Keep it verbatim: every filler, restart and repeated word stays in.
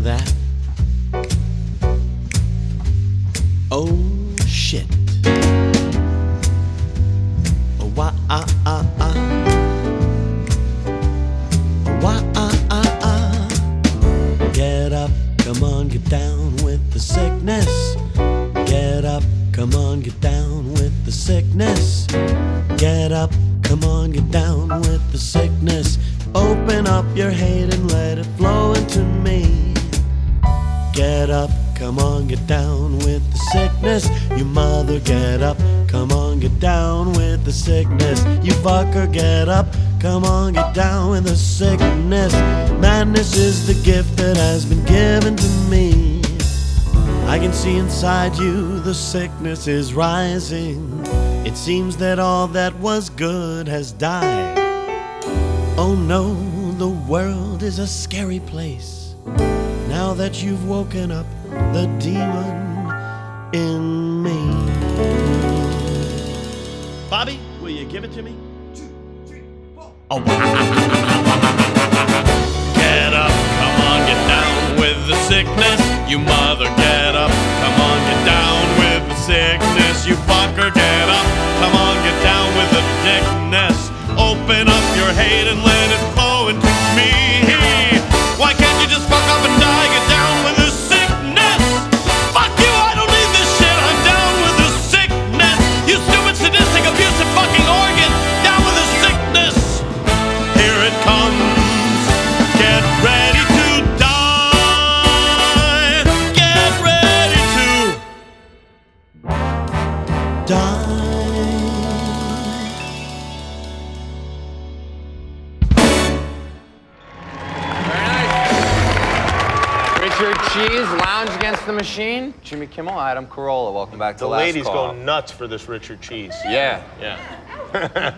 that? Oh, shit. Oh, why, ah, ah, ah. Why, ah, ah, ah. Get up, come on, get down with the sickness. Get up, come on, get down with the sickness. Get up, come on, get down with the sickness. Open up your hate and let it flow into me. Get up, come on, get down with the sickness. You mother, get up, come on, get down with the sickness. You fucker, get up, come on, get down with the sickness. Madness is the gift that has been given to me. I can see inside you the sickness is rising. It seems that all that was good has died. Oh no, the world is a scary place. Now that you've woken up the demon in me. Bobby, will you give it to me? Two, three, four. Oh. Get up, come on, get down with the sickness. You mother, get up, come on, get down with the sickness. You fucker, get up, come on, get down with the sickness. Open up your hate and let it flow into me. Why can't you just fuck up and die? Get down with the sickness. Fuck you, I don't need this shit. I'm down with the sickness. You stupid, sadistic, abusive fucking organ. Down with the sickness. Here it comes. Get ready to die. Get ready to die. Richard Cheese, Lounge Against the Machine. Jimmy Kimmel, Adam Carolla. Welcome back to The Last ladies Call. go nuts for this Richard Cheese. Yeah. Yeah.